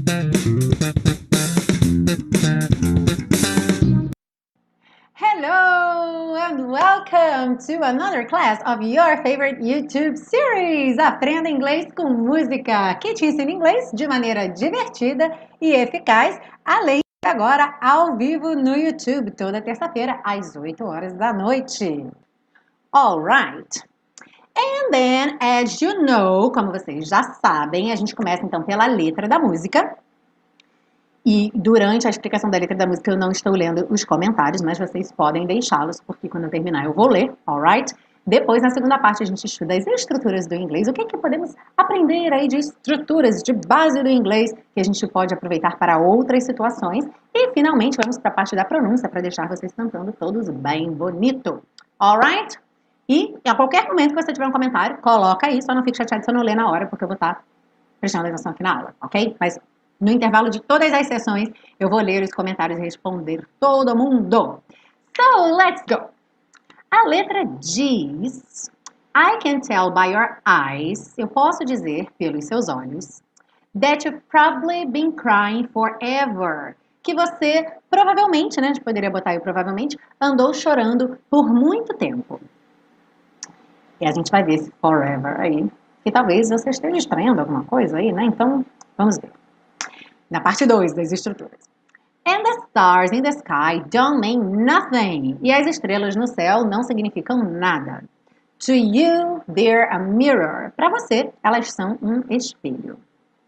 Hello and welcome to another class of your favorite YouTube series. Aprenda inglês com música, que te ensina inglês de maneira divertida e eficaz, além de agora ao vivo no YouTube, toda terça-feira às 8 horas da noite. Alright. And then, as you know, como vocês já sabem, a gente começa então pela letra da música. E durante a explicação da letra da música eu não estou lendo os comentários, mas vocês podem deixá-los, porque quando eu terminar eu vou ler, alright? Depois, na segunda parte, a gente estuda as estruturas do inglês, o que é que podemos aprender aí de estruturas, de base do inglês, que a gente pode aproveitar para outras situações. E, finalmente, vamos para a parte da pronúncia, para deixar vocês cantando todos bem bonito, alright? E a qualquer momento que você tiver um comentário, coloca aí, só não fique chateado se eu não ler na hora, porque eu vou estar prestando atenção aqui na aula, ok? Mas no intervalo de todas as sessões, eu vou ler os comentários e responder todo mundo. So, let's go! A letra diz: I can tell by your eyes, eu posso dizer pelos seus olhos, that you've probably been crying forever. Que você provavelmente, né, a gente poderia botar aí provavelmente, andou chorando por muito tempo. E a gente vai ver esse forever aí, que talvez você esteja estranhando alguma coisa aí, né? Então, vamos ver. Na parte 2 das estruturas. And the stars in the sky don't mean nothing. E as estrelas no céu não significam nada. To you, they're a mirror. Para você, elas são um espelho.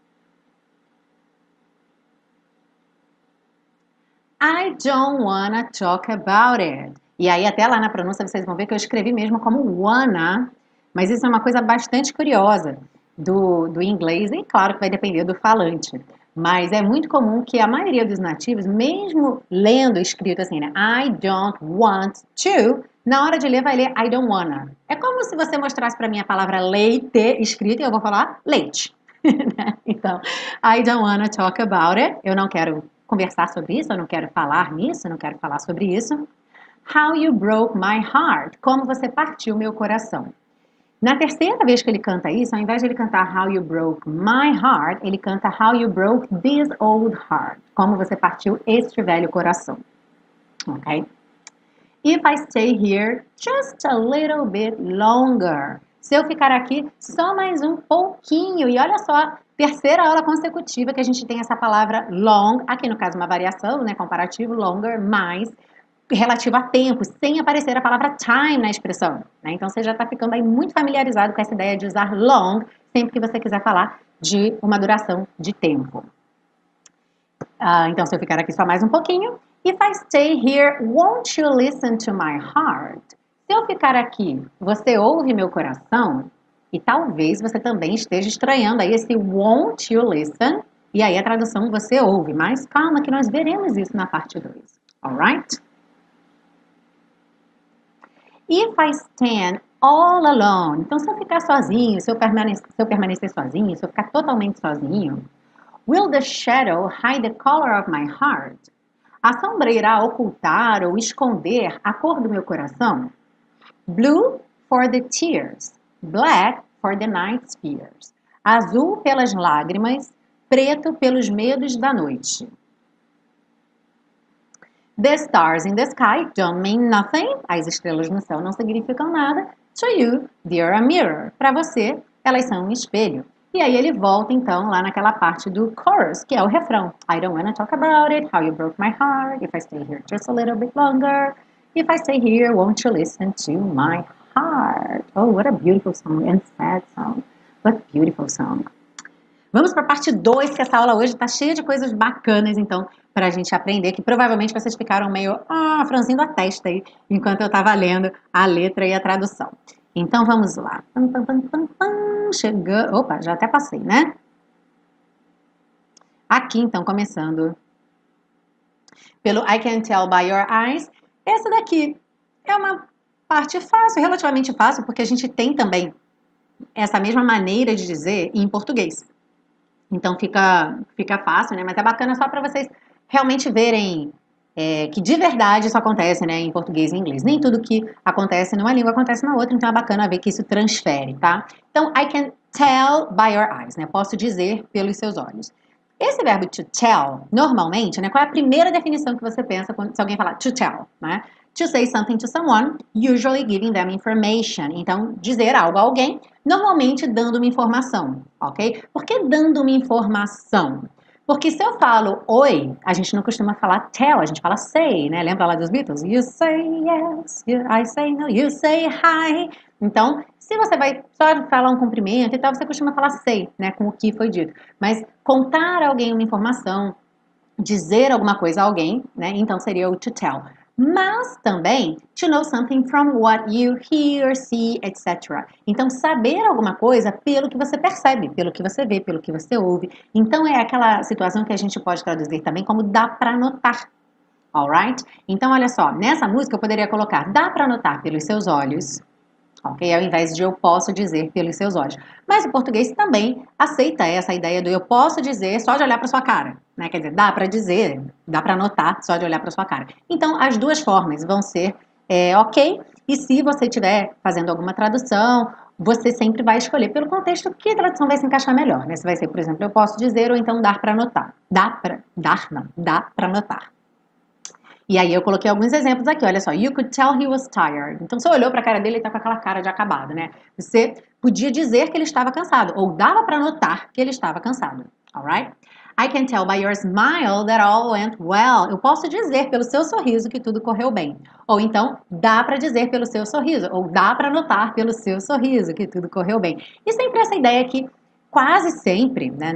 I don't wanna talk about it. E aí, até lá na pronúncia, vocês vão ver que eu escrevi mesmo como wanna, mas isso é uma coisa bastante curiosa do inglês, e claro que vai depender do falante. Mas é muito comum que a maioria dos nativos, mesmo lendo escrito assim, né? I don't want to, na hora de ler vai ler I don't wanna. É como se você mostrasse para mim a palavra leite escrita e eu vou falar leite. Então, I don't wanna talk about it. Eu não quero conversar sobre isso, eu não quero falar nisso, eu não quero falar sobre isso. How you broke my heart. Como você partiu meu coração. Na terceira vez que ele canta isso, ao invés de ele cantar How you broke my heart, ele canta How you broke this old heart. Como você partiu este velho coração. Ok? If I stay here just a little bit longer. Se eu ficar aqui só mais um pouquinho. E olha só, terceira aula consecutiva que a gente tem essa palavra long. Aqui no caso uma variação, né? Comparativo, longer, mais. Relativo a tempo, sem aparecer a palavra time na expressão. Né? Então, você já está ficando aí muito familiarizado com essa ideia de usar long sempre que você quiser falar de uma duração de tempo. Então, se eu ficar aqui só mais um pouquinho. If I stay here, won't you listen to my heart? Se eu ficar aqui, você ouve meu coração? E talvez você também esteja estranhando aí esse won't you listen. E aí a tradução você ouve. Mas calma que nós veremos isso na parte 2. Alright? If I stand all alone. Então, se eu ficar sozinho, se eu permanecer sozinho, se eu ficar totalmente sozinho, will the shadow hide the color of my heart? A sombra irá ocultar ou esconder a cor do meu coração? Blue for the tears, black for the night's fears. Azul pelas lágrimas, preto pelos medos da noite. The stars in the sky don't mean nothing. As estrelas no céu não significam nada. To you, they're a mirror. Para você, elas são um espelho. E aí ele volta então lá naquela parte do chorus, que é o refrão. I don't wanna talk about it, how you broke my heart. If I stay here just a little bit longer. If I stay here, won't you listen to my heart? Oh, what a beautiful song and sad song. But beautiful song. Vamos para a parte 2, que essa aula hoje está cheia de coisas bacanas, então, para a gente aprender, que provavelmente vocês ficaram meio franzindo a testa aí, enquanto eu estava lendo a letra e a tradução. Então, vamos lá. Chegando... Opa, já até passei, né? Aqui, então, começando pelo I can tell by your eyes. Essa daqui é uma parte fácil, relativamente fácil, porque a gente tem também essa mesma maneira de dizer em português. Então fica fácil, né? Mas é bacana só para vocês realmente verem que de verdade isso acontece, né? Em português e em inglês. Nem tudo que acontece numa língua acontece na outra, então é bacana ver que isso transfere, tá? Então, I can tell by your eyes, né? Posso dizer pelos seus olhos. Esse verbo to tell, normalmente, né, qual é a primeira definição que você pensa quando, se alguém falar to tell, né? To say something to someone, usually giving them information. Então, dizer algo a alguém, normalmente dando uma informação, ok? Por que dando uma informação? Porque se eu falo oi, a gente não costuma falar tell, a gente fala say, né? Lembra lá dos Beatles? You say yes, I say no, you say hi. Então, se você vai só falar um cumprimento e tal, você costuma falar say, né? Com o que foi dito. Mas contar a alguém uma informação, dizer alguma coisa a alguém, né? Então seria o to tell. Mas também to know something from what you hear, see, etc. Então saber alguma coisa pelo que você percebe, pelo que você vê, pelo que você ouve. Então é aquela situação que a gente pode traduzir também como dá para notar. Alright? Então olha só, nessa música eu poderia colocar dá para notar pelos seus olhos, ok? Ao invés de eu posso dizer pelos seus olhos. Mas o português também aceita essa ideia do eu posso dizer só de olhar para sua cara, né? Quer dizer, dá para dizer, dá para notar só de olhar para sua cara. Então, as duas formas vão ser ok. E se você estiver fazendo alguma tradução, você sempre vai escolher pelo contexto que tradução vai se encaixar melhor, né? Se vai ser, por exemplo, eu posso dizer ou então dar para notar. Dá para notar. E aí eu coloquei alguns exemplos aqui, olha só. You could tell he was tired. Então você olhou para a cara dele e tá com aquela cara de acabado, né? Você podia dizer que ele estava cansado, ou dava para notar que ele estava cansado. Alright? I can tell by your smile that all went well. Eu posso dizer pelo seu sorriso que tudo correu bem. Ou então, dá para dizer pelo seu sorriso, ou dá para notar pelo seu sorriso que tudo correu bem. E sempre essa ideia que quase sempre, né,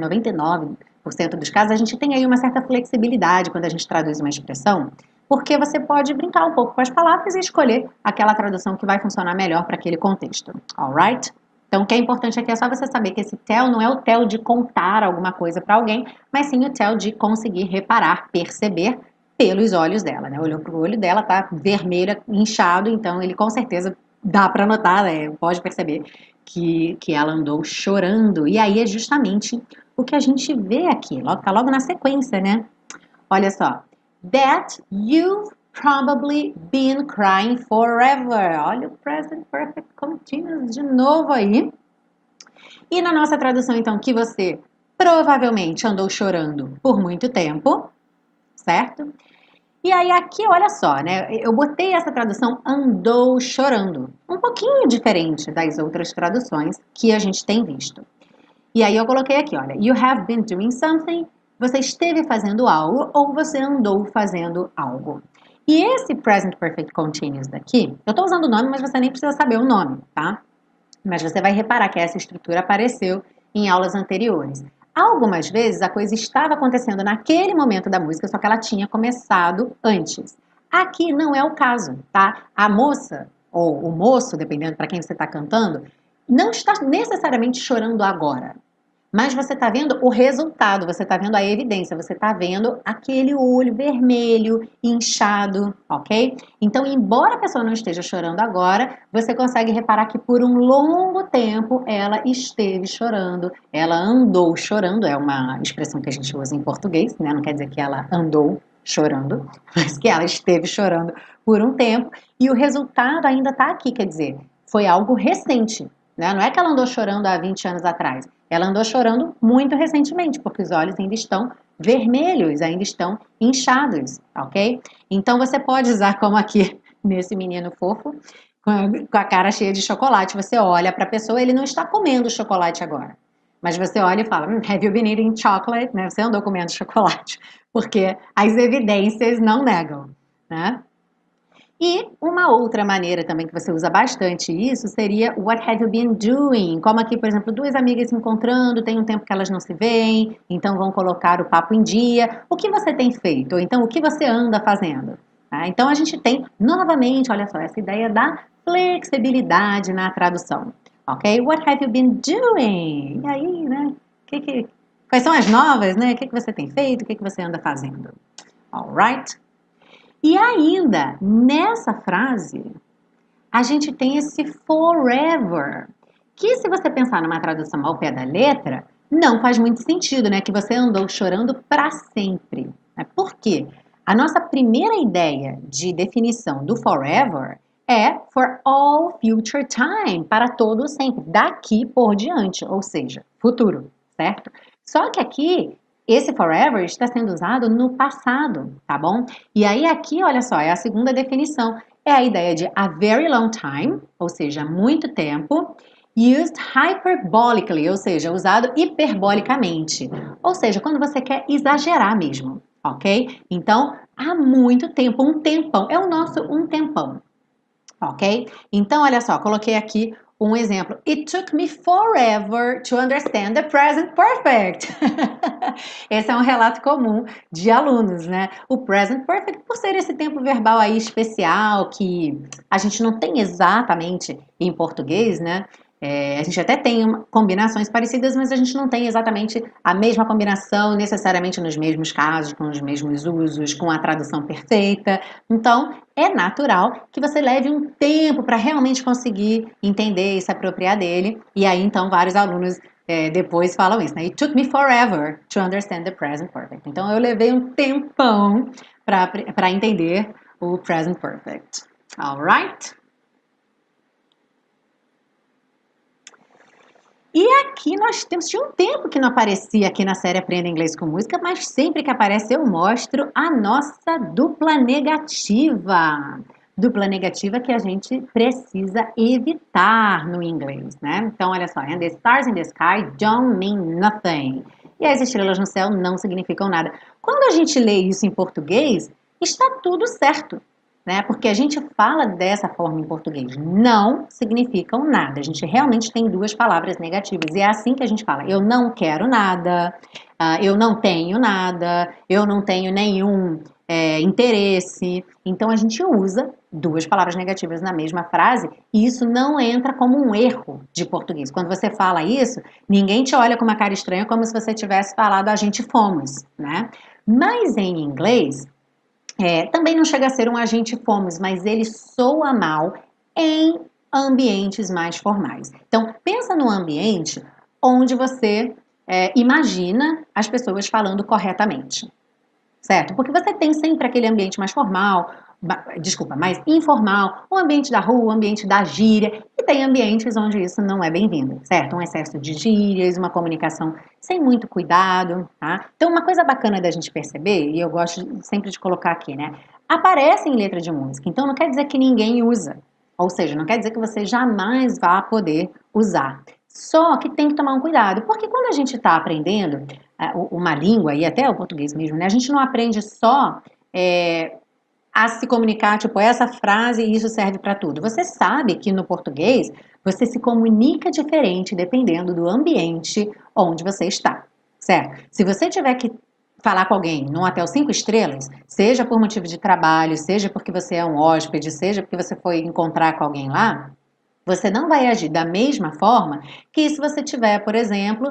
99% dos casos, a gente tem aí uma certa flexibilidade quando a gente traduz uma expressão, porque você pode brincar um pouco com as palavras e escolher aquela tradução que vai funcionar melhor para aquele contexto. Alright? Então, o que é importante aqui é só você saber que esse tell não é o tell de contar alguma coisa para alguém, mas sim o tell de conseguir reparar, perceber pelos olhos dela, né? Olhou para o olho dela, tá vermelha, inchado, então ele com certeza dá para notar, né? Pode perceber que ela andou chorando. E aí é justamente o que a gente vê aqui, tá logo na sequência, né? Olha só. That you've probably been crying forever. Olha o present perfect continuous de novo aí. E na nossa tradução, então, que você provavelmente andou chorando por muito tempo, certo? E aí aqui, olha só, né? Eu botei essa tradução andou chorando, um pouquinho diferente das outras traduções que a gente tem visto. E aí eu coloquei aqui, olha, you have been doing something, você esteve fazendo algo ou você andou fazendo algo. E esse present perfect continuous daqui, eu estou usando o nome, mas você nem precisa saber o nome, tá? Mas você vai reparar que essa estrutura apareceu em aulas anteriores. Algumas vezes a coisa estava acontecendo naquele momento da música, só que ela tinha começado antes. Aqui não é o caso, tá? A moça, ou o moço, dependendo para quem você está cantando, não está necessariamente chorando agora. Mas você está vendo o resultado, você está vendo a evidência, você está vendo aquele olho vermelho, inchado, ok? Então, embora a pessoa não esteja chorando agora, você consegue reparar que por um longo tempo ela esteve chorando, ela andou chorando, é uma expressão que a gente usa em português, né? Não quer dizer que ela andou chorando, mas que ela esteve chorando por um tempo e o resultado ainda está aqui, quer dizer, foi algo recente. Né? Não é que ela andou chorando há 20 anos atrás. Ela andou chorando muito recentemente, porque os olhos ainda estão vermelhos, ainda estão inchados, ok? Então você pode usar como aqui nesse menino fofo, com a cara cheia de chocolate. Você olha para a pessoa, ele não está comendo chocolate agora. Mas você olha e fala, have you been eating chocolate? Né? Você andou comendo chocolate. Porque as evidências não negam, né? E uma outra maneira também que você usa bastante isso seria what have you been doing? Como aqui, por exemplo, duas amigas se encontrando, tem um tempo que elas não se veem, então vão colocar o papo em dia. O que você tem feito? Ou então, o que você anda fazendo? Tá? Então, a gente tem, novamente, olha só, essa ideia da flexibilidade na tradução. Ok? What have you been doing? E aí, né? Quais são as novas, né? O que você tem feito? O que você anda fazendo? Alright? E ainda, nessa frase, a gente tem esse forever, que se você pensar numa tradução ao pé da letra, não faz muito sentido, né? Que você andou chorando para sempre. Né? Por quê? A nossa primeira ideia de definição do forever é for all future time, para todo sempre, daqui por diante, ou seja, futuro, certo? Só que aqui Esse forever está sendo usado no passado, tá bom? E aí aqui, olha só, é a segunda definição. É a ideia de a very long time, ou seja, muito tempo, used hyperbolically, ou seja, usado hiperbolicamente. Ou seja, quando você quer exagerar mesmo, ok? Então, há muito tempo, um tempão. É o nosso um tempão, ok? Então, olha só, coloquei aqui um exemplo. It took me forever to understand the present perfect. Esse é um relato comum de alunos, né? O present perfect, por ser esse tempo verbal aí especial que a gente não tem exatamente em português, né? A gente até tem combinações parecidas, mas a gente não tem exatamente a mesma combinação necessariamente nos mesmos casos, com os mesmos usos, com a tradução perfeita. Então, é natural que você leve um tempo para realmente conseguir entender e se apropriar dele. E aí, então, vários alunos depois falam isso, né? It took me forever to understand the present perfect. Então, eu levei um tempão para entender o present perfect. Alright? E aqui nós temos, tinha um tempo que não aparecia aqui na série Aprenda Inglês com Música, mas sempre que aparece eu mostro a nossa dupla negativa. Dupla negativa que a gente precisa evitar no inglês, né? Então, olha só, and the stars in the sky don't mean nothing. E as estrelas no céu não significam nada. Quando a gente lê isso em português, está tudo certo, né? Porque a gente fala dessa forma em português. Não significam nada. A gente realmente tem duas palavras negativas. E é assim que a gente fala. Eu não quero nada, eu não tenho nada, eu não tenho nenhum interesse. Então a gente usa duas palavras negativas na mesma frase e isso não entra como um erro de português. Quando você fala isso, ninguém te olha com uma cara estranha como se você tivesse falado a gente fomos, né? Mas em inglês, também não chega a ser um agente fomos, mas ele soa mal em ambientes mais formais. Então, pensa num ambiente onde você imagina as pessoas falando corretamente, certo? Porque você tem sempre aquele ambiente mais formal, mais informal, o ambiente da rua, o ambiente da gíria, e tem ambientes onde isso não é bem-vindo, certo? Um excesso de gírias, uma comunicação sem muito cuidado, tá? Então, uma coisa bacana da gente perceber, e eu gosto sempre de colocar aqui, né? Aparece em letra de música, então não quer dizer que ninguém usa, ou seja, não quer dizer que você jamais vá poder usar. Só que tem que tomar um cuidado, porque quando a gente está aprendendo uma língua, e até o português mesmo, né? A gente não aprende só a se comunicar, tipo, essa frase e isso serve para tudo. Você sabe que no português você se comunica diferente dependendo do ambiente onde você está, certo? Se você tiver que falar com alguém num hotel 5 estrelas, seja por motivo de trabalho, seja porque você é um hóspede, seja porque você foi encontrar com alguém lá, você não vai agir da mesma forma que se você tiver, por exemplo,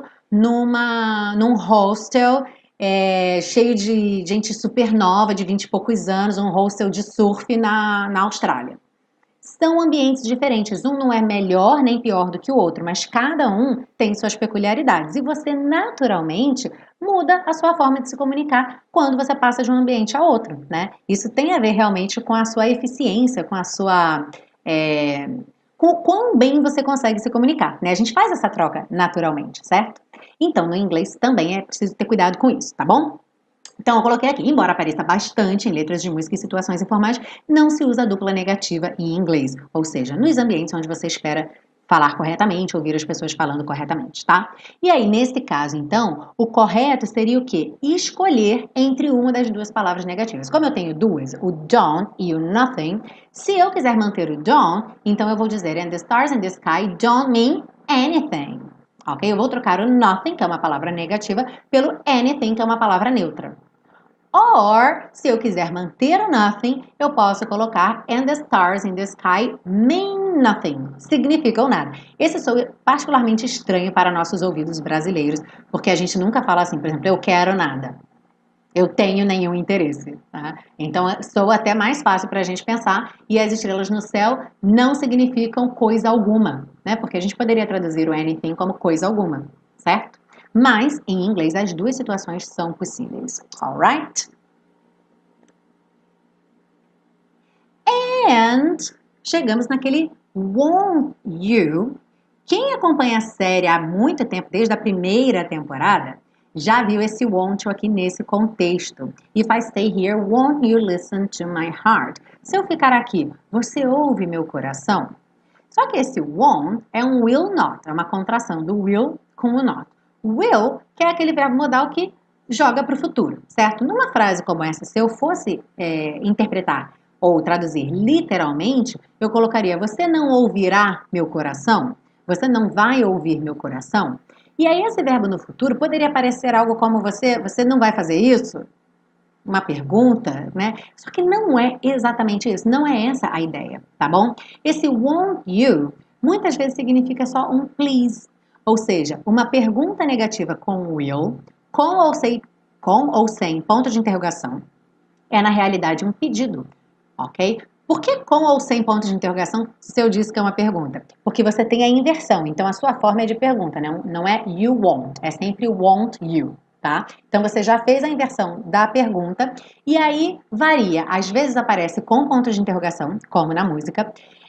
num hostel cheio de gente super nova, de 20 e poucos anos, um hostel de surf na Austrália. São ambientes diferentes, um não é melhor nem pior do que o outro, mas cada um tem suas peculiaridades e você naturalmente muda a sua forma de se comunicar quando você passa de um ambiente a outro, né? Isso tem a ver realmente com a sua eficiência, com a sua com o quão bem você consegue se comunicar, né? A gente faz essa troca naturalmente, certo? Então, no inglês também é preciso ter cuidado com isso, tá bom? Então, eu coloquei aqui, embora apareça bastante em letras de música e situações informais, não se usa dupla negativa em inglês, ou seja, nos ambientes onde você espera falar corretamente, ouvir as pessoas falando corretamente, tá? E aí, nesse caso, então, o correto seria o quê? Escolher entre uma das duas palavras negativas. Como eu tenho duas, o don't e o nothing, se eu quiser manter o don't, então eu vou dizer and the stars in the sky don't mean anything. Ok? Eu vou trocar o nothing, que é uma palavra negativa, pelo anything, que é uma palavra neutra. Or, se eu quiser manter o nothing, eu posso colocar and the stars in the sky mean nothing. Significam nada. Esse soa particularmente estranho para nossos ouvidos brasileiros, porque a gente nunca fala assim, por exemplo, eu quero nada. Eu tenho nenhum interesse, tá? Então, soa até mais fácil para a gente pensar e as estrelas no céu não significam coisa alguma, né? Porque a gente poderia traduzir o anything como coisa alguma, certo? Mas, em inglês, as duas situações são possíveis, alright? And chegamos naquele won't you. Quem acompanha a série há muito tempo, desde a primeira temporada, já viu esse want aqui nesse contexto. If I stay here, won't you listen to my heart? Se eu ficar aqui, você ouve meu coração? Só que esse won't é um will not, é uma contração do will com o not. Will, que é aquele verbo modal que joga para o futuro, certo? Numa frase como essa, se eu fosse interpretar ou traduzir literalmente, eu colocaria: você não ouvirá meu coração? Você não vai ouvir meu coração? E aí esse verbo no futuro poderia parecer algo como você não vai fazer isso? Uma pergunta, né? Só que não é exatamente isso, não é essa a ideia, tá bom? Esse won't you muitas vezes significa só um please, ou seja, uma pergunta negativa com will, com ou sem ponto de interrogação, é na realidade um pedido, ok? Por que com ou sem ponto de interrogação se eu disse que é uma pergunta? Porque você tem a inversão, então a sua forma é de pergunta, né? Não é you won't, é sempre won't you. Tá? Então você já fez a inversão da pergunta e aí varia. Às vezes aparece com ponto de interrogação, como na música,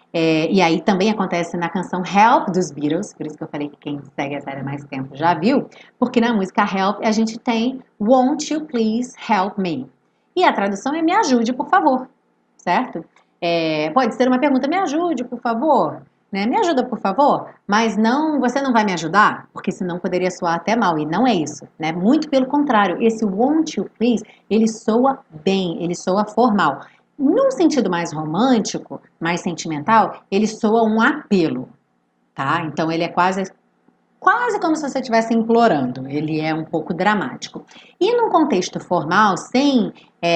e aí também acontece na canção Help dos Beatles, por isso que eu falei que quem segue a série há mais tempo já viu, porque na música Help a gente tem Won't you please help me? E a tradução é me ajude, por favor, certo? Pode ser uma pergunta, me ajude, por favor. Né? Me ajuda, por favor, mas não, você não vai me ajudar? Porque senão poderia soar até mal, e não é isso, né? Muito pelo contrário, esse won't you please, ele soa bem, ele soa formal. Num sentido mais romântico, mais sentimental, ele soa um apelo, tá? Então ele é quase como se você estivesse implorando, ele é um pouco dramático. E num contexto formal, sem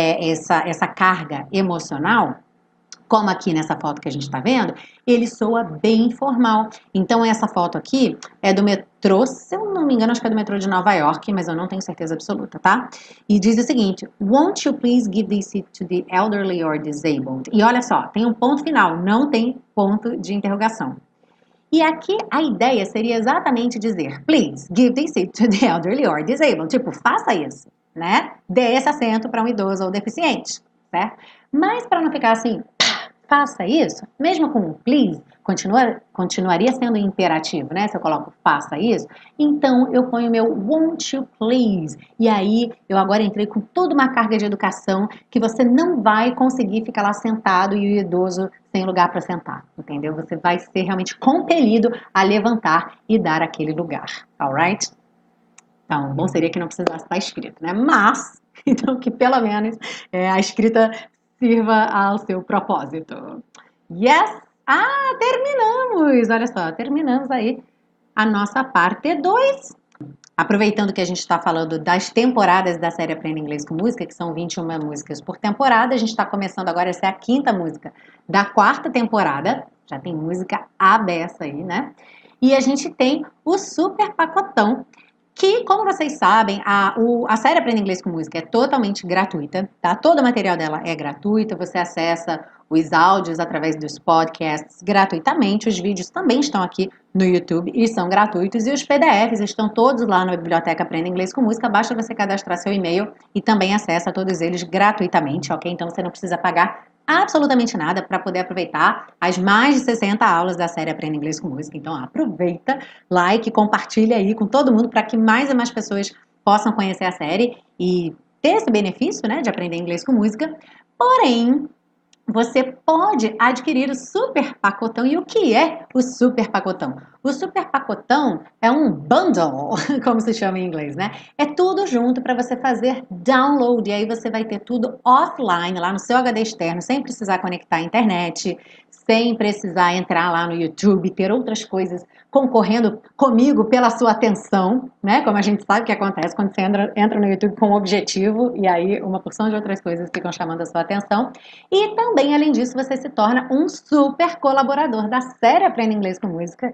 essa carga emocional, como aqui nessa foto que a gente está vendo, ele soa bem formal. Então essa foto aqui é do metrô, se eu não me engano, acho que é do metrô de Nova York, mas eu não tenho certeza absoluta, tá? E diz o seguinte: Won't you please give this seat to the elderly or disabled? E olha só, tem um ponto final, não tem ponto de interrogação. E aqui a ideia seria exatamente dizer: Please give this seat to the elderly or disabled. Tipo, faça isso, né? Dê esse assento para um idoso ou deficiente, certo? Mas para não ficar assim, faça isso, mesmo com um please, continuaria sendo imperativo, né? Se eu coloco faça isso, então eu ponho meu won't you please. E aí eu agora entrei com toda uma carga de educação que você não vai conseguir ficar lá sentado e o idoso sem lugar para sentar, entendeu? Você vai ser realmente compelido a levantar e dar aquele lugar, alright? Então, bom seria que não precisasse estar escrito, né? Mas, então que pelo menos a escrita sirva ao seu propósito. Yes! Ah, terminamos! Olha só, terminamos aí a nossa parte 2. Aproveitando que a gente está falando das temporadas da série Aprenda Inglês com Música, que são 21 músicas por temporada, a gente está começando agora, essa é a 5ª música da 4ª temporada, já tem música à beça aí, né? E a gente tem o super pacotão, que, como vocês sabem, a série Aprenda Inglês com Música é totalmente gratuita, tá? Todo o material dela é gratuito, você acessa os áudios através dos podcasts gratuitamente, os vídeos também estão aqui no YouTube e são gratuitos, e os PDFs estão todos lá na Biblioteca Aprenda Inglês com Música, basta você cadastrar seu e-mail e também acessa todos eles gratuitamente, ok? Então você não precisa pagar absolutamente nada para poder aproveitar as mais de 60 aulas da série Aprenda Inglês com Música. Então aproveita, like, compartilha aí com todo mundo para que mais e mais pessoas possam conhecer a série e ter esse benefício, né, de aprender inglês com música. Porém, você pode adquirir o super pacotão. E o que é o super pacotão? O super pacotão é um bundle, como se chama em inglês, né? É tudo junto para você fazer download. E aí você vai ter tudo offline, lá no seu HD externo, sem precisar conectar à internet, sem precisar entrar lá no YouTube, ter outras coisas concorrendo comigo pela sua atenção, né? Como a gente sabe que acontece quando você entra no YouTube com um objetivo e aí uma porção de outras coisas ficam chamando a sua atenção. E também, além disso, você se torna um super colaborador da série Aprenda Inglês com Música.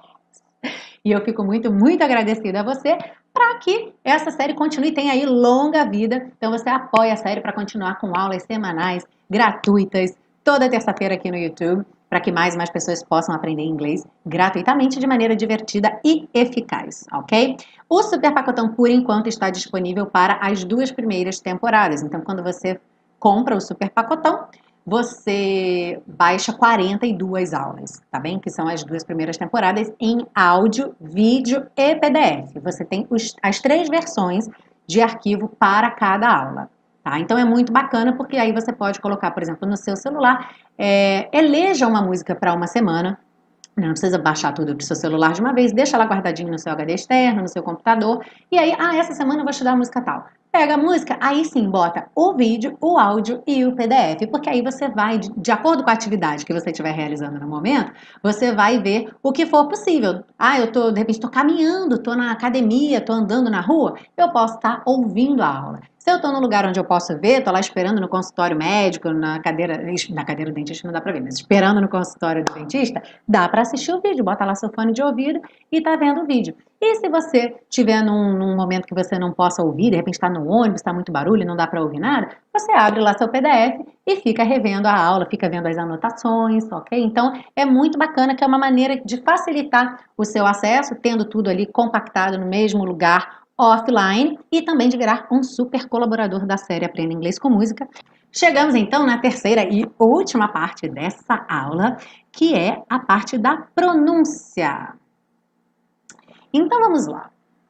E eu fico muito, muito agradecida a você para que essa série continue e tenha aí longa vida. Então você apoia a série para continuar com aulas semanais, gratuitas, toda terça-feira aqui no YouTube, para que mais e mais pessoas possam aprender inglês gratuitamente, de maneira divertida e eficaz, ok? O Super Pacotão, por enquanto, está disponível para as 2 primeiras temporadas. Então, quando você compra o Super Pacotão, você baixa 42 aulas, tá bem? Que são as 2 primeiras temporadas em áudio, vídeo e PDF. Você tem as 3 versões de arquivo para cada aula, tá? Então é muito bacana porque aí você pode colocar, por exemplo, no seu celular, eleja uma música para uma semana. Não precisa baixar tudo para o seu celular de uma vez, deixa lá guardadinho no seu HD externo, no seu computador, e aí, essa semana eu vou estudar a música tal. Pega a música, aí sim bota o vídeo, o áudio e o PDF, porque aí você vai, de acordo com a atividade que você estiver realizando no momento, você vai ver o que for possível. De repente, estou caminhando, estou na academia, estou andando na rua, eu posso estar ouvindo a aula. Se eu estou no lugar onde eu posso ver, estou lá esperando no consultório médico, na cadeira do dentista não dá para ver, mas esperando no consultório do dentista, dá para assistir o vídeo, bota lá seu fone de ouvido e tá vendo o vídeo. E se você estiver num momento que você não possa ouvir, de repente está no ônibus, está muito barulho, não dá para ouvir nada, você abre lá seu PDF e fica revendo a aula, fica vendo as anotações, ok? Então é muito bacana, que é uma maneira de facilitar o seu acesso, tendo tudo ali compactado no mesmo lugar, offline, e também de virar um super colaborador da série Aprenda Inglês com Música. Chegamos então na terceira e última parte dessa aula, que é a parte da pronúncia. Então vamos lá.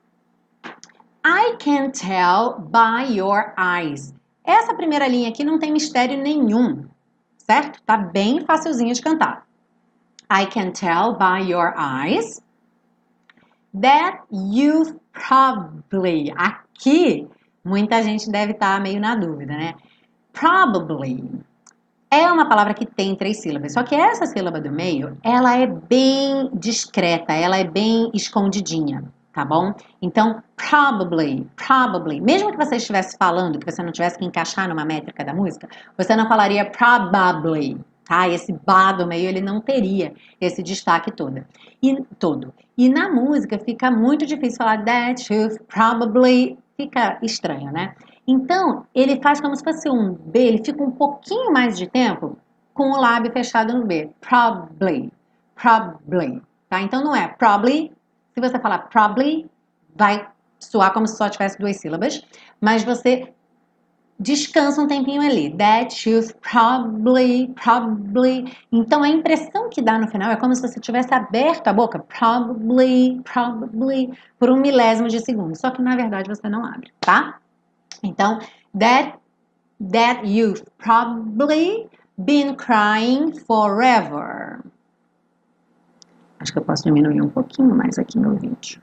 I can tell by your eyes. Essa primeira linha aqui não tem mistério nenhum, certo? Tá bem facilzinho de cantar. I can tell by your eyes that you probably. Aqui, muita gente deve estar meio na dúvida, né? Probably é uma palavra que tem 3 sílabas, só que essa sílaba do meio, ela é bem discreta, ela é bem escondidinha, tá bom? Então, probably, mesmo que você estivesse falando, que você não tivesse que encaixar numa métrica da música, você não falaria probably, tá? Esse ba do meio, ele não teria esse destaque todo. E na música fica muito difícil falar that you probably, fica estranho, né? Então, ele faz como se fosse um B, ele fica um pouquinho mais de tempo com o lábio fechado no B. Probably, tá? Então, não é probably. Se você falar probably, vai soar como se só tivesse 2 sílabas, mas você descansa um tempinho ali. That you probably. Então, a impressão que dá no final é como se você tivesse aberto a boca, probably, por um milésimo de segundo. Só que, na verdade, você não abre, tá? Então, that you've probably been crying forever. Acho que eu posso diminuir um pouquinho mais aqui no vídeo.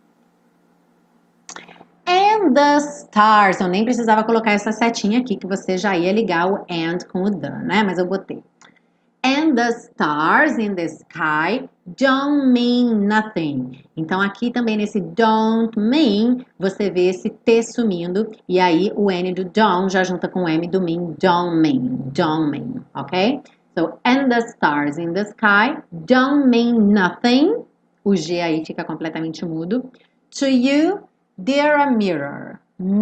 And the stars. Eu nem precisava colocar essa setinha aqui, que você já ia ligar o and com o the, né? Mas eu botei. And the stars in the sky don't mean nothing. Então, aqui também nesse don't mean, você vê esse T sumindo, e aí o N do don't já junta com o M do mean, don't mean, ok? So, and the stars in the sky don't mean nothing. O G aí fica completamente mudo. To you, they're a mirror.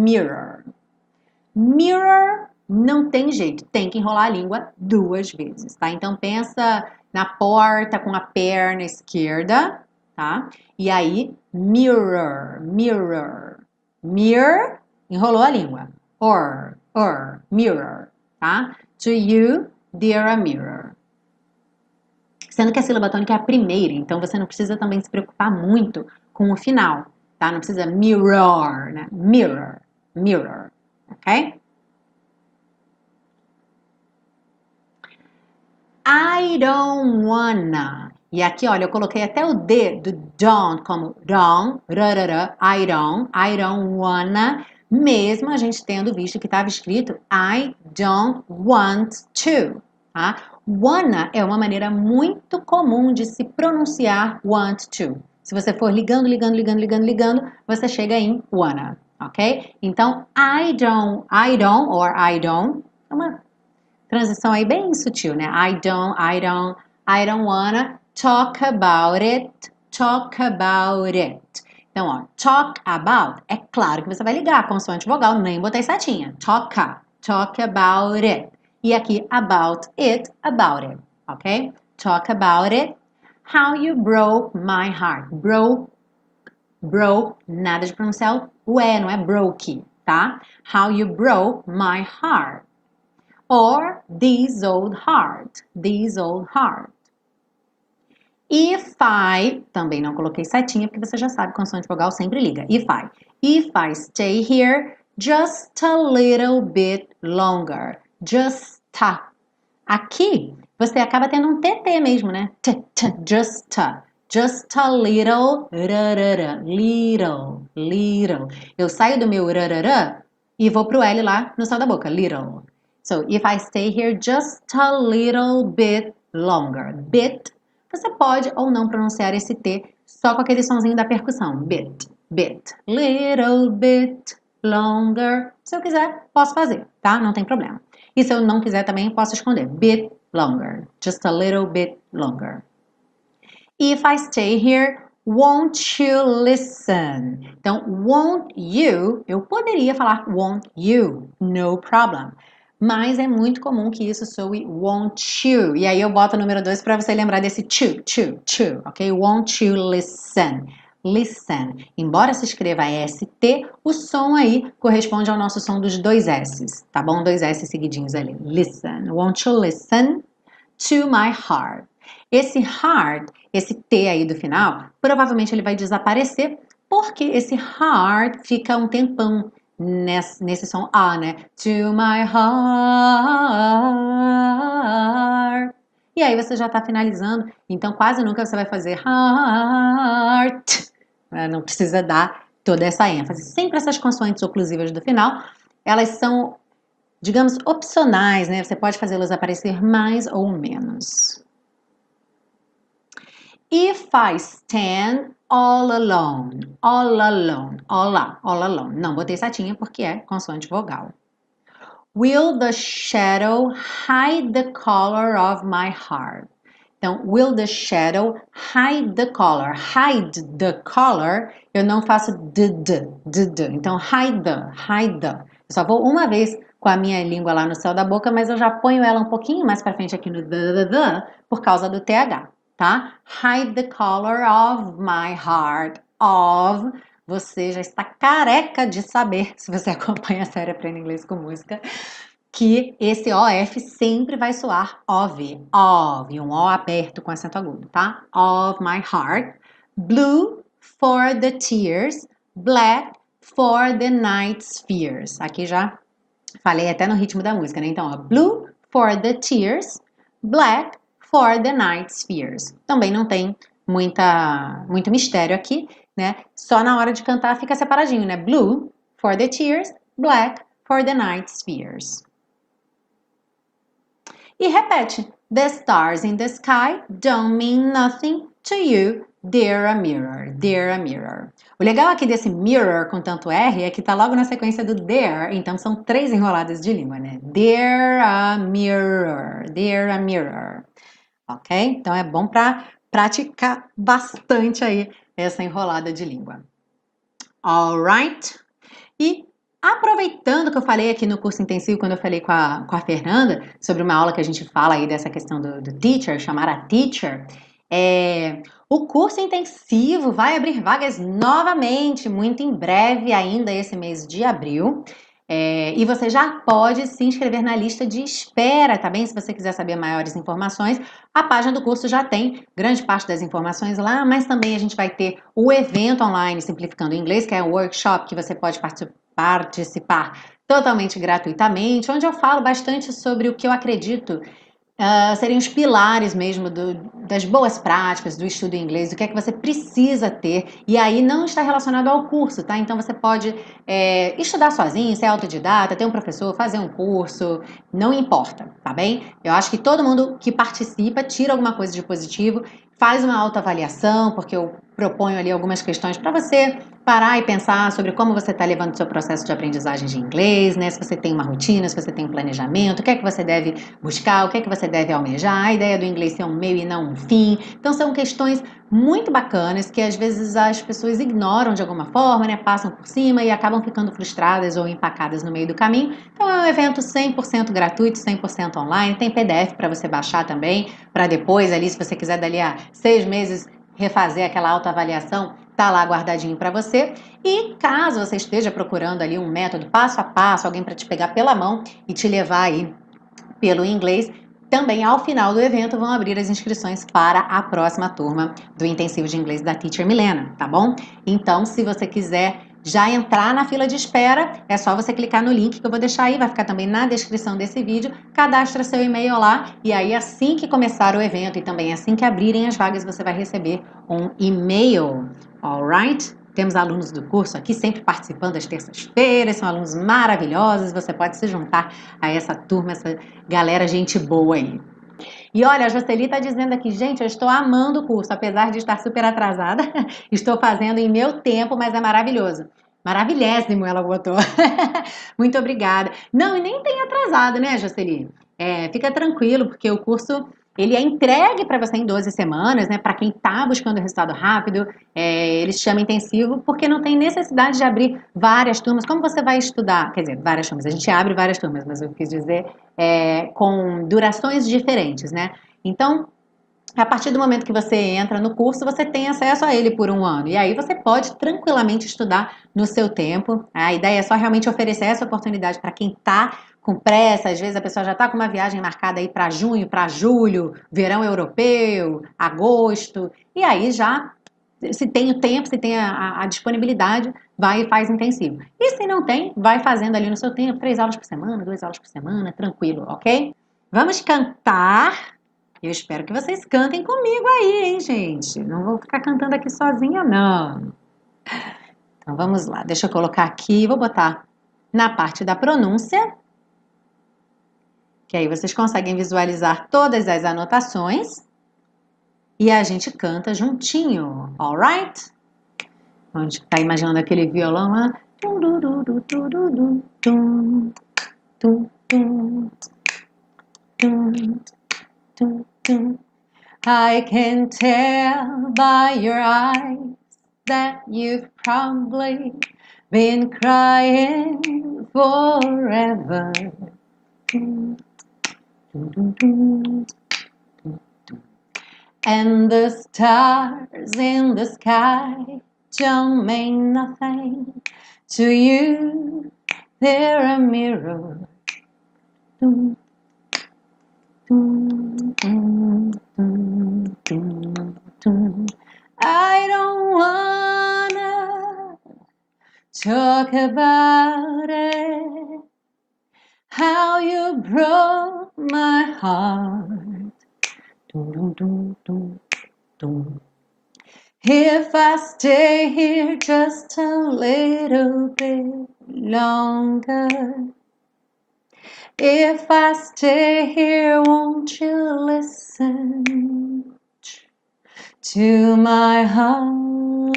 Mirror não tem jeito, tem que enrolar a língua 2 vezes, tá? Então pensa na porta com a perna esquerda, tá? E aí, mirror. Mirror, enrolou a língua. Mirror, tá? To you, they're a mirror. Sendo que a sílaba tônica é a primeira, então você não precisa também se preocupar muito com o final, tá? Não precisa mirror, né? Mirror, ok? I don't wanna. E aqui, olha, eu coloquei até o D do don't como don't, I don't wanna, mesmo a gente tendo visto que estava escrito I don't want to, tá? Wanna é uma maneira muito comum de se pronunciar want to. Se você for ligando, você chega em wanna, ok? Então, I don't é uma transição aí bem sutil, né? I don't wanna talk about it. Então, ó, talk about, é claro que você vai ligar a consoante vogal, nem botei setinha. Talk about it. E aqui, about it, ok? Talk about it. How you broke my heart. Broke, nada de pronunciar o E, não é broke, tá? How you broke my heart. Or this old heart. This old heart. If I, também não coloquei setinha, porque você já sabe, consoante vogal sempre liga. If I stay here just a little bit longer. Just a. Aqui, você acaba tendo um TT mesmo, né? Just a. Just a little, rarara, little. Eu saio do meu rarara e vou pro L lá no céu da boca, little. So, if I stay here just a little bit longer. Bit, você pode ou não pronunciar esse T só com aquele sonzinho da percussão. Bit. Little bit longer. Se eu quiser, posso fazer, tá? Não tem problema. E se eu não quiser também, posso esconder. Bit longer. Just a little bit longer. If I stay here, won't you listen? Então, won't you, eu poderia falar won't you, no problem. Mas é muito comum que isso soe won't you. E aí eu boto o número 2 para você lembrar desse to, ok? Won't you listen? Listen. Embora se escreva ST, o som aí corresponde ao nosso som dos dois S's, tá bom? Dois S seguidinhos ali. Listen. Won't you listen to my heart? Esse heart, esse T aí do final, provavelmente ele vai desaparecer, porque esse heart fica um tempão nesse som A, né? To my heart. E aí você já está finalizando, então quase nunca você vai fazer heart. Não precisa dar toda essa ênfase. Sempre essas consoantes oclusivas do final, elas são, digamos, opcionais, né? Você pode fazê-las aparecer mais ou menos. If I stand all alone. Não botei setinha porque é consoante vogal. Will the shadow hide the color of my heart? Então, will the shadow hide the color? Hide the color, eu não faço d. Então, hide the. Eu só vou uma vez com a minha língua lá no céu da boca, mas eu já ponho ela um pouquinho mais para frente aqui no the, por causa do TH. Tá? Hide the color of my heart. Of, você já está careca de saber, se você acompanha a série Aprenda Inglês com Música, que esse OF sempre vai soar of, e um O aberto com acento agudo, tá? Of my heart. Blue for the tears, black for the night's fears. Aqui já falei até no ritmo da música, né? Então, ó, blue for the tears, black for the night's fears. Também não tem muito mistério aqui, né? Só na hora de cantar fica separadinho, né? Blue for the tears, black for the night's fears. E repete. The stars in the sky don't mean nothing to you. They're a mirror. O legal aqui desse mirror com tanto R é que tá logo na sequência do there, então são 3 enroladas de língua, né? They're a mirror. Ok? Então é bom para praticar bastante aí essa enrolada de língua. Alright? E aproveitando que eu falei aqui no curso intensivo, quando eu falei com a Fernanda, sobre uma aula que a gente fala aí dessa questão do teacher, chamar a teacher, o curso intensivo vai abrir vagas novamente, muito em breve, ainda esse mês de abril. E você já pode se inscrever na lista de espera, tá bem? Se você quiser saber maiores informações, a página do curso já tem grande parte das informações lá, mas também a gente vai ter o evento online Simplificando o Inglês, que é um workshop que você pode participar totalmente gratuitamente, onde eu falo bastante sobre o que eu acredito seriam os pilares mesmo das boas práticas do estudo em inglês, do que é que você precisa ter, e aí não está relacionado ao curso, tá? Então você pode estudar sozinho, ser autodidata, ter um professor, fazer um curso, não importa, tá bem? Eu acho que todo mundo que participa tira alguma coisa de positivo, faz uma autoavaliação, porque eu proponho ali algumas questões para você parar e pensar sobre como você está levando o seu processo de aprendizagem de inglês, né? Se você tem uma rotina, se você tem um planejamento, o que é que você deve buscar, o que é que você deve almejar, a ideia do inglês ser um meio e não um fim. Então são questões muito bacanas que às vezes as pessoas ignoram de alguma forma, né? Passam por cima e acabam ficando frustradas ou empacadas no meio do caminho. Então é um evento 100% gratuito, 100% online, tem PDF para você baixar também, para depois ali, se você quiser dali a 6 meses refazer aquela autoavaliação, tá lá guardadinho para você. E caso você esteja procurando ali um método passo a passo, alguém para te pegar pela mão e te levar aí pelo inglês. Também ao final do evento vão abrir as inscrições para a próxima turma do intensivo de inglês da Teacher Milena, tá bom? Então, se você quiser já entrar na fila de espera, é só você clicar no link que eu vou deixar aí, vai ficar também na descrição desse vídeo, cadastra seu e-mail lá e aí assim que começar o evento e também assim que abrirem as vagas, você vai receber um e-mail, alright? Temos alunos do curso aqui sempre participando às terças-feiras, são alunos maravilhosos, você pode se juntar a essa turma, essa galera gente boa aí. E olha, a Jocely está dizendo aqui, gente, eu estou amando o curso, apesar de estar super atrasada, estou fazendo em meu tempo, mas é maravilhoso. Maravilhésimo, ela botou. Muito obrigada. Não, e nem tem atrasado, né, Jocely? Fica tranquilo, porque o curso ele é entregue para você em 12 semanas, né? Para quem está buscando resultado rápido, ele se chama intensivo, porque não tem necessidade de abrir várias turmas. Como você vai estudar? Quer dizer, várias turmas. A gente abre várias turmas, mas eu quis dizer com durações diferentes, né? Então, a partir do momento que você entra no curso, você tem acesso a ele por um ano. E aí você pode tranquilamente estudar no seu tempo. A ideia é só realmente oferecer essa oportunidade para quem está com pressa. Às vezes a pessoa já está com uma viagem marcada aí para junho, para julho, verão europeu, agosto. E aí já, se tem o tempo, se tem a disponibilidade, vai e faz intensivo. E se não tem, vai fazendo ali no seu tempo, 3 aulas por semana, 2 aulas por semana, tranquilo, ok? Vamos cantar. Eu espero que vocês cantem comigo aí, hein, gente? Não vou ficar cantando aqui sozinha, não. Então vamos lá, deixa eu colocar aqui, vou botar na parte da pronúncia, que aí vocês conseguem visualizar todas as anotações e a gente canta juntinho, alright? A gente tá imaginando aquele violão lá. I can tell by your eyes that you've probably been crying forever. And the stars in the sky don't mean nothing to you. They're a mirror. I don't wanna talk about it, how you broke my heart. If I stay here just a little bit longer, if I stay here, won't you listen to my heart?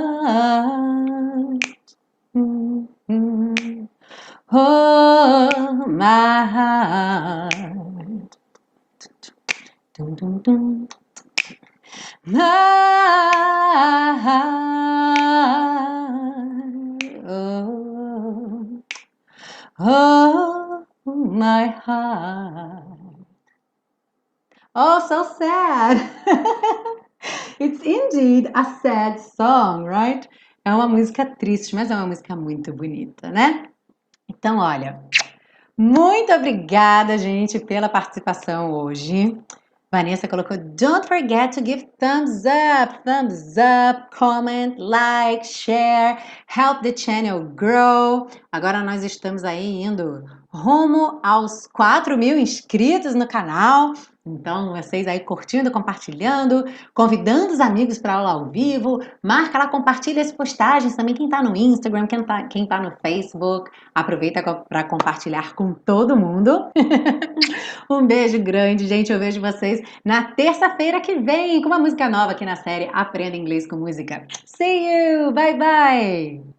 Oh, my heart. My heart. Oh, my heart. Oh, so sad. It's indeed a sad song, right? É uma música triste, mas é uma música muito bonita, né? Então, olha, muito obrigada, gente, pela participação hoje. Vanessa colocou, don't forget to give thumbs up, comment, like, share, help the channel grow. Agora nós estamos aí indo rumo aos 4.000 inscritos no canal. Então, vocês aí curtindo, compartilhando, convidando os amigos para aula ao vivo, marca lá, compartilha as postagens também, quem tá no Instagram, quem tá no Facebook, aproveita para compartilhar com todo mundo. Um beijo grande, gente, eu vejo vocês na terça-feira que vem com uma música nova aqui na série Aprenda Inglês com Música. See you, bye bye!